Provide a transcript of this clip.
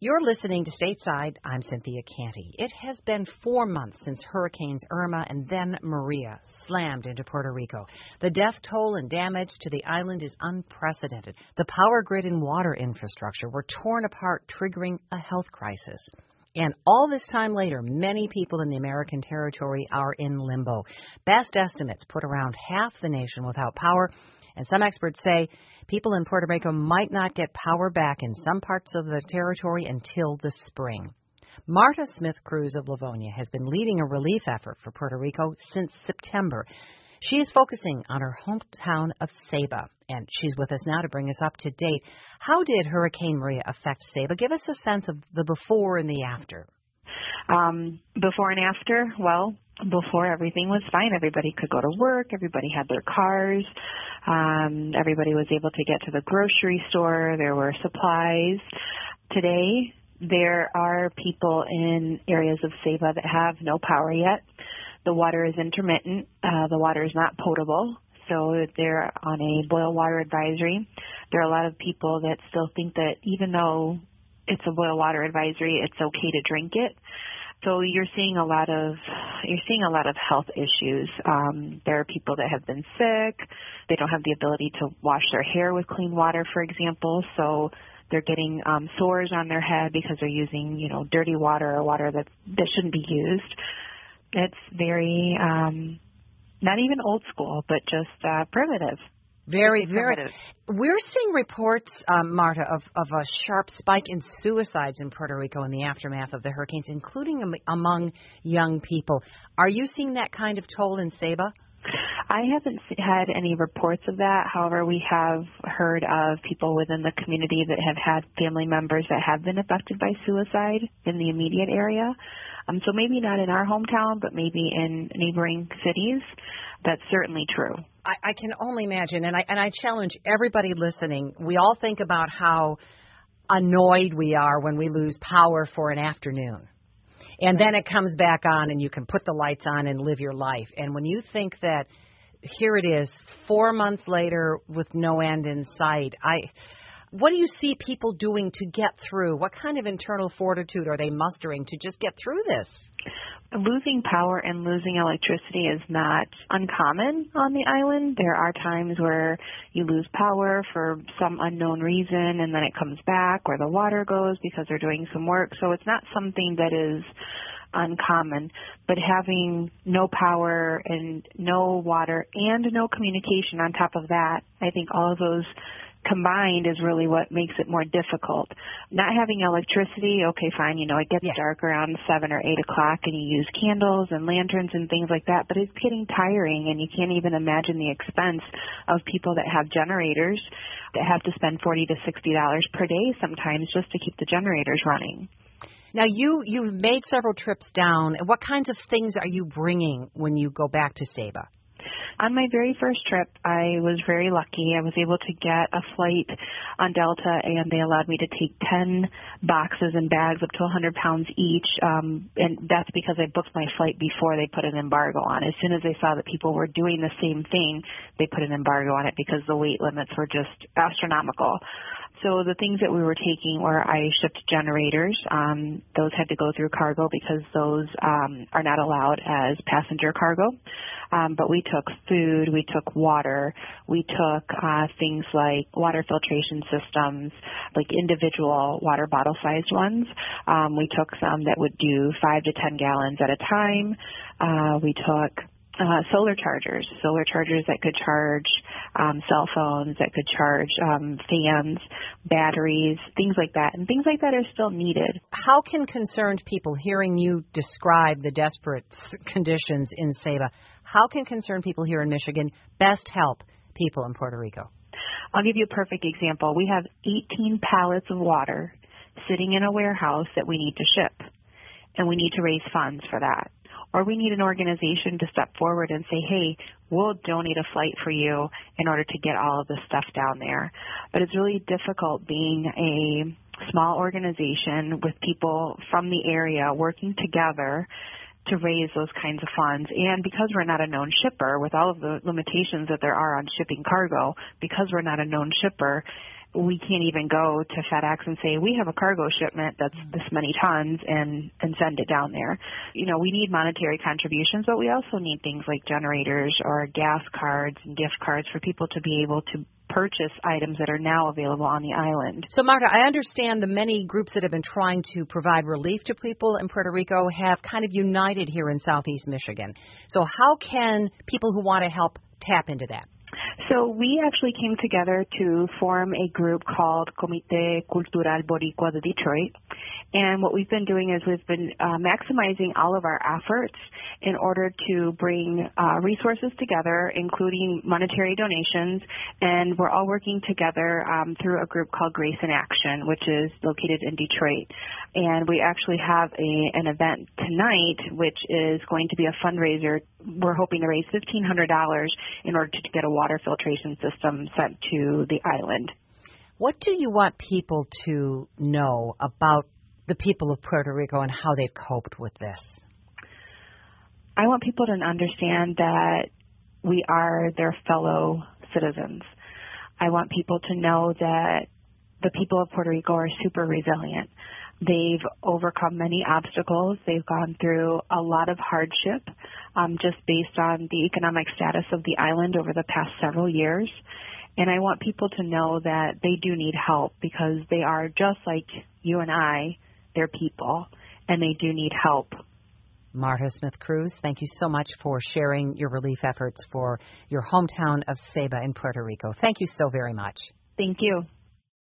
You're listening to Stateside. I'm Cynthia Canty. It has been 4 months since Hurricanes Irma and then Maria slammed into Puerto Rico. The death toll and damage to the island is unprecedented. The power grid and water infrastructure were torn apart, triggering a health crisis. And all this time later, many people in the American territory are in limbo. Best estimates put around half the nation without power, and some experts say people in Puerto Rico might not get power back in some parts of the territory until the spring. Marta Smith-Cruz of Livonia has been leading a relief effort for Puerto Rico since September. She is focusing on her hometown of Ceiba, and she's with us now to bring us up to date. How did Hurricane Maria affect Ceiba? Give us a sense of the before and the after. Before and after, well, before everything was fine. Everybody could go to work. Everybody had their cars. Everybody was able to get to the grocery store. There were supplies. Today, there are people in areas of Ceiba that have no power yet. The water is intermittent. The water is not potable, so they're on a boil water advisory. There are a lot of people that still think that even though it's a boil water advisory, it's okay to drink it. So you're seeing a lot of health issues. There are people that have been sick. They don't have the ability to wash their hair with clean water, for example. So they're getting sores on their head because they're using, dirty water or water that shouldn't be used. It's very not even old school, but just primitive. Very. We're seeing reports, Marta, of a sharp spike in suicides in Puerto Rico in the aftermath of the hurricanes, including among young people. Are you seeing that kind of toll in Ceiba? I haven't had any reports of that. However, we have heard of people within the community that have had family members that have been affected by suicide in the immediate area. So maybe not in our hometown, but maybe in neighboring cities. That's certainly true. I can only imagine, and I challenge everybody listening. We all think about how annoyed we are when we lose power for an afternoon. And then it comes back on and you can put the lights on and live your life. And when you think that here it is 4 months later with no end in sight, what do you see people doing to get through? What kind of internal fortitude are they mustering to just get through this? Losing power and losing electricity is not uncommon on the island. There are times where you lose power for some unknown reason and then it comes back, or the water goes because they're doing some work. So it's not something that is uncommon, but having no power and no water and no communication on top of that, I think all of those combined is really what makes it more difficult. Not having electricity, okay, fine, it gets dark around 7 or 8 o'clock and you use candles and lanterns and things like that, but it's getting tiring and you can't even imagine the expense of people that have generators that have to spend $40 to $60 per day sometimes just to keep the generators running. Now, you've made several trips down. What kinds of things are you bringing when you go back to Ceiba? On my very first trip, I was very lucky. I was able to get a flight on Delta, and they allowed me to take 10 boxes and bags up to 100 pounds each, and that's because I booked my flight before they put an embargo on. As soon as they saw that people were doing the same thing, they put an embargo on it because the weight limits were just astronomical. So the things that we were taking were, I shipped generators. Those had to go through cargo because those are not allowed as passenger cargo. But we took food, we took water, we took things like water filtration systems, like individual water bottle-sized ones. We took some that would do 5 to 10 gallons at a time. We took solar chargers that could charge cell phones, that could charge fans, batteries, things like that. And things like that are still needed. How can concerned people, hearing you describe the desperate conditions in Ceiba, how can concerned people here in Michigan best help people in Puerto Rico? I'll give you a perfect example. We have 18 pallets of water sitting in a warehouse that we need to ship, and we need to raise funds for that. Or we need an organization to step forward and say, hey, we'll donate a flight for you in order to get all of this stuff down there. But it's really difficult being a small organization with people from the area working together to raise those kinds of funds. And because we're not a known shipper, with all of the limitations that there are on shipping cargo, because we're not a known shipper, we can't even go to FedEx and say, we have a cargo shipment that's this many tons and send it down there. You know, we need monetary contributions, but we also need things like generators or gas cards and gift cards for people to be able to purchase items that are now available on the island. So, Marta, I understand the many groups that have been trying to provide relief to people in Puerto Rico have kind of united here in Southeast Michigan. So how can people who want to help tap into that? So we actually came together to form a group called Comité Cultural Boricua de Detroit. And what we've been doing is we've been maximizing all of our efforts in order to bring resources together, including monetary donations. And we're all working together through a group called Grace in Action, which is located in Detroit. And we actually have an event tonight, which is going to be a fundraiser. We're hoping to raise $1,500 in order to get a water filtration system sent to the island. What do you want people to know about the people of Puerto Rico and how they've coped with this? I want people to understand that we are their fellow citizens. I want people to know that the people of Puerto Rico are super resilient. They've overcome many obstacles. They've gone through a lot of hardship just based on the economic status of the island over the past several years. And I want people to know that they do need help because they are just like you and I, they're people, and they do need help. Marta Smith Cruz, thank you so much for sharing your relief efforts for your hometown of Ceiba in Puerto Rico. Thank you so very much. Thank you.